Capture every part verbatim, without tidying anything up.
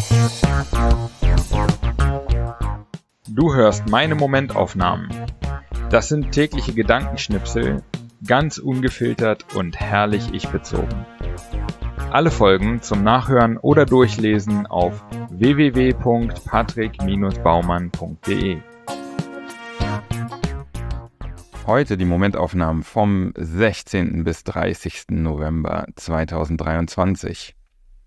Du hörst meine Momentaufnahmen. Das sind tägliche Gedankenschnipsel, ganz ungefiltert und herrlich ich-bezogen. Alle Folgen zum Nachhören oder Durchlesen auf w w w punkt patrick Bindestrich baumann punkt d e. Heute die Momentaufnahmen vom sechzehnten bis dreißigsten November zweitausenddreiundzwanzig.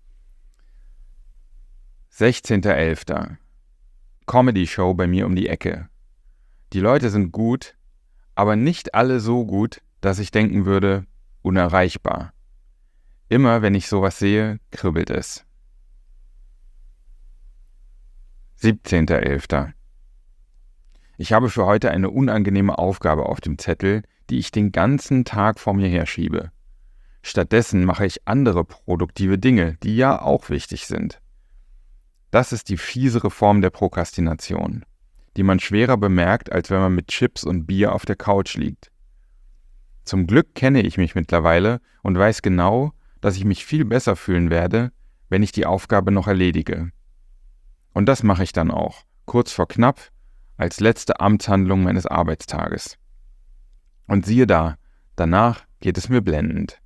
sechzehnter elfter Comedy-Show bei mir um die Ecke. Die Leute sind gut, aber nicht alle so gut, dass ich denken würde, unerreichbar. Immer wenn ich sowas sehe, kribbelt es. siebzehnter elfter Ich habe für heute eine unangenehme Aufgabe auf dem Zettel, die ich den ganzen Tag vor mir herschiebe. Stattdessen mache ich andere produktive Dinge, die ja auch wichtig sind. Das ist die fiesere Form der Prokrastination, die man schwerer bemerkt, als wenn man mit Chips und Bier auf der Couch liegt. Zum Glück kenne ich mich mittlerweile und weiß genau, dass ich mich viel besser fühlen werde, wenn ich die Aufgabe noch erledige. Und das mache ich dann auch, kurz vor knapp, als letzte Amtshandlung meines Arbeitstages. Und siehe da, danach geht es mir blendend.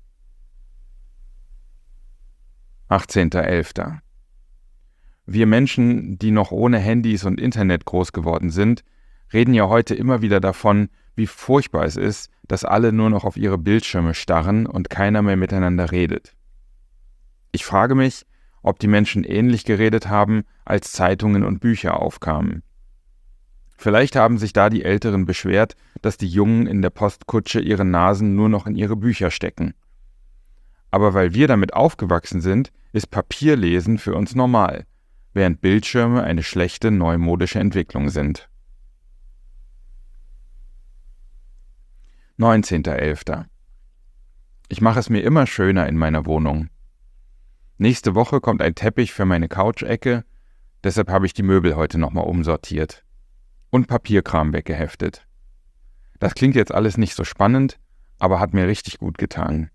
achtzehnter elfter Wir Menschen, die noch ohne Handys und Internet groß geworden sind, reden ja heute immer wieder davon, wie furchtbar es ist, dass alle nur noch auf ihre Bildschirme starren und keiner mehr miteinander redet. Ich frage mich, ob die Menschen ähnlich geredet haben, als Zeitungen und Bücher aufkamen. Vielleicht haben sich da die Älteren beschwert, dass die Jungen in der Postkutsche ihre Nasen nur noch in ihre Bücher stecken. Aber weil wir damit aufgewachsen sind, ist Papierlesen für uns normal, während Bildschirme eine schlechte neumodische Entwicklung sind. neunzehnter elfter Ich mache es mir immer schöner in meiner Wohnung. Nächste Woche kommt ein Teppich für meine Couch-Ecke, deshalb habe ich die Möbel heute nochmal umsortiert und Papierkram weggeheftet. Das klingt jetzt alles nicht so spannend, aber hat mir richtig gut getan.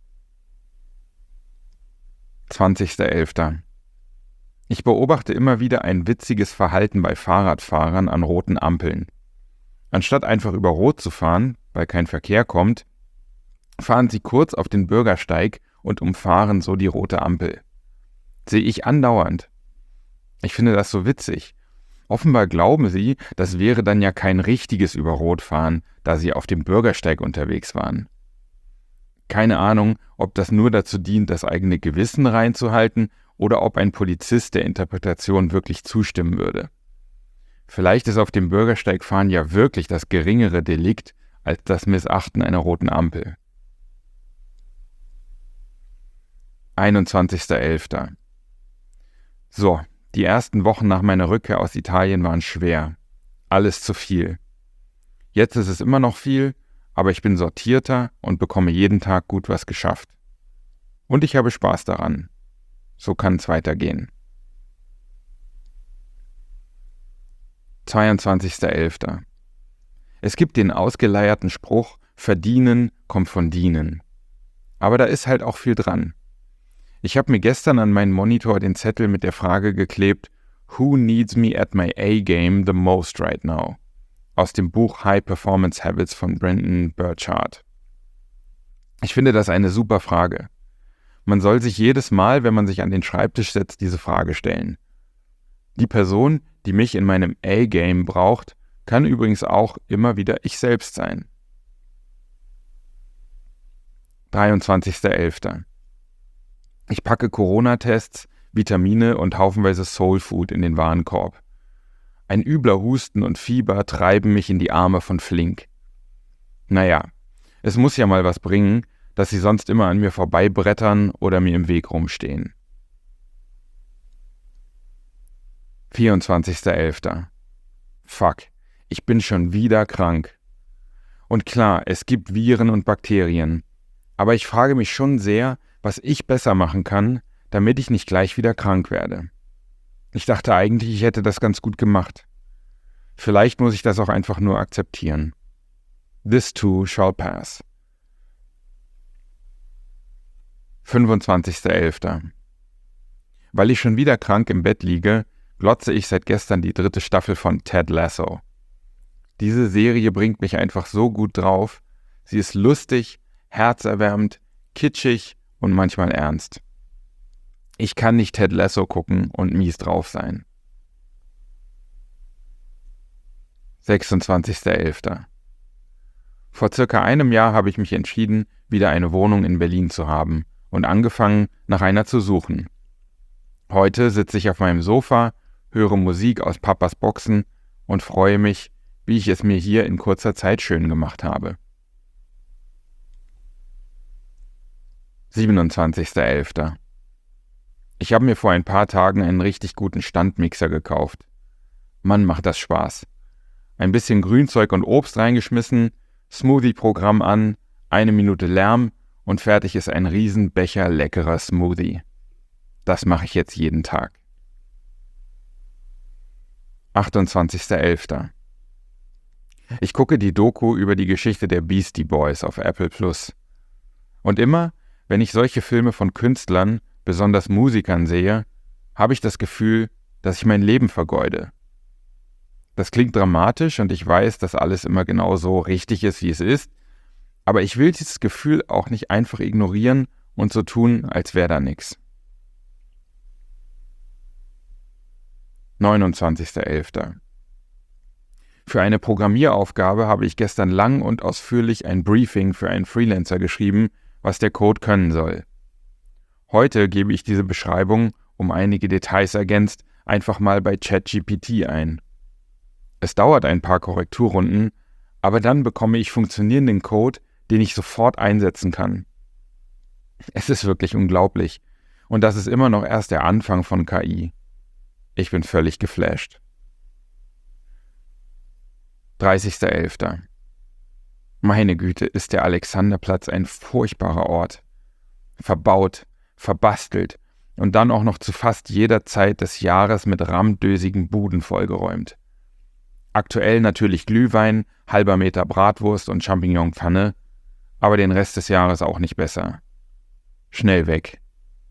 zwanzigster elfter Ich beobachte immer wieder ein witziges Verhalten bei Fahrradfahrern an roten Ampeln. Anstatt einfach über Rot zu fahren, weil kein Verkehr kommt, fahren sie kurz auf den Bürgersteig und umfahren so die rote Ampel. Sehe ich andauernd. Ich finde das so witzig. Offenbar glauben sie, das wäre dann ja kein richtiges über Rot fahren, da sie auf dem Bürgersteig unterwegs waren. Keine Ahnung, ob das nur dazu dient, das eigene Gewissen reinzuhalten oder ob ein Polizist der Interpretation wirklich zustimmen würde. Vielleicht ist auf dem Bürgersteigfahren ja wirklich das geringere Delikt als das Missachten einer roten Ampel. einundzwanzigster elfter So, die ersten Wochen nach meiner Rückkehr aus Italien waren schwer. Alles zu viel. Jetzt ist es immer noch viel, aber ich bin sortierter und bekomme jeden Tag gut was geschafft. Und ich habe Spaß daran. So kann es weitergehen. zweiundzwanzigster elfter Es gibt den ausgeleierten Spruch, verdienen kommt von dienen. Aber da ist halt auch viel dran. Ich habe mir gestern an meinen Monitor den Zettel mit der Frage geklebt, Who needs me at my A-game the most right now? Aus dem Buch High Performance Habits von Brendon Burchard. Ich finde das eine super Frage. Man soll sich jedes Mal, wenn man sich an den Schreibtisch setzt, diese Frage stellen. Die Person, die mich in meinem A-Game braucht, kann übrigens auch immer wieder ich selbst sein. dreiundzwanzigster elfter Ich packe Corona-Tests, Vitamine und haufenweise Soulfood in den Warenkorb. Ein übler Husten und Fieber treiben mich in die Arme von Flink. Naja, es muss ja mal was bringen, dass sie sonst immer an mir vorbeibrettern oder mir im Weg rumstehen. vierundzwanzigster elfter Fuck, ich bin schon wieder krank. Und klar, es gibt Viren und Bakterien, aber ich frage mich schon sehr, was ich besser machen kann, damit ich nicht gleich wieder krank werde. Ich dachte eigentlich, ich hätte das ganz gut gemacht. Vielleicht muss ich das auch einfach nur akzeptieren. This too shall pass. fünfundzwanzigster elfter Weil ich schon wieder krank im Bett liege, glotze ich seit gestern die dritte Staffel von Ted Lasso. Diese Serie bringt mich einfach so gut drauf. Sie ist lustig, herzerwärmend, kitschig und manchmal ernst. Ich kann nicht Ted Lasso gucken und mies drauf sein. sechsundzwanzigster elfter Vor circa einem Jahr habe ich mich entschieden, wieder eine Wohnung in Berlin zu haben und angefangen, nach einer zu suchen. Heute sitze ich auf meinem Sofa, höre Musik aus Papas Boxen und freue mich, wie ich es mir hier in kurzer Zeit schön gemacht habe. siebenundzwanzigster elfter Ich habe mir vor ein paar Tagen einen richtig guten Standmixer gekauft. Mann, macht das Spaß. Ein bisschen Grünzeug und Obst reingeschmissen, Smoothie-Programm an, eine Minute Lärm und fertig ist ein Riesenbecher leckerer Smoothie. Das mache ich jetzt jeden Tag. achtundzwanzigster elfter Ich gucke die Doku über die Geschichte der Beastie Boys auf Apple Plus. Und immer, wenn ich solche Filme von Künstlern, besonders Musikern sehe, habe ich das Gefühl, dass ich mein Leben vergeude. Das klingt dramatisch und ich weiß, dass alles immer genau so richtig ist, wie es ist, aber ich will dieses Gefühl auch nicht einfach ignorieren und so tun, als wäre da nichts. neunundzwanzigster elfter Für eine Programmieraufgabe habe ich gestern lang und ausführlich ein Briefing für einen Freelancer geschrieben, was der Code können soll. Heute gebe ich diese Beschreibung, um einige Details ergänzt, einfach mal bei ChatGPT ein. Es dauert ein paar Korrekturrunden, aber dann bekomme ich funktionierenden Code, den ich sofort einsetzen kann. Es ist wirklich unglaublich. Und das ist immer noch erst der Anfang von K I. Ich bin völlig geflasht. dreißigster elfter Meine Güte, ist der Alexanderplatz ein furchtbarer Ort. Verbaut, verbastelt und dann auch noch zu fast jeder Zeit des Jahres mit ramdösigen Buden vollgeräumt. Aktuell natürlich Glühwein, halber Meter Bratwurst und Champignonpfanne, aber den Rest des Jahres auch nicht besser. Schnell weg.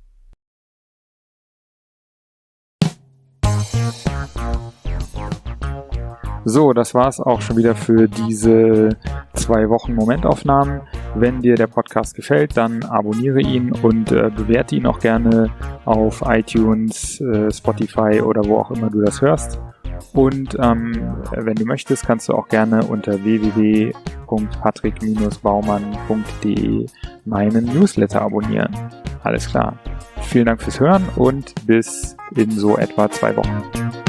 So, das war's auch schon wieder für diese zwei Wochen Momentaufnahmen. Wenn dir der Podcast gefällt, dann abonniere ihn und äh, bewerte ihn auch gerne auf iTunes, äh, Spotify oder wo auch immer du das hörst. Und ähm, wenn du möchtest, kannst du auch gerne unter w w w punkt patrick baumann punkt d e meinen Newsletter abonnieren. Alles klar. Vielen Dank fürs Hören und bis in so etwa zwei Wochen.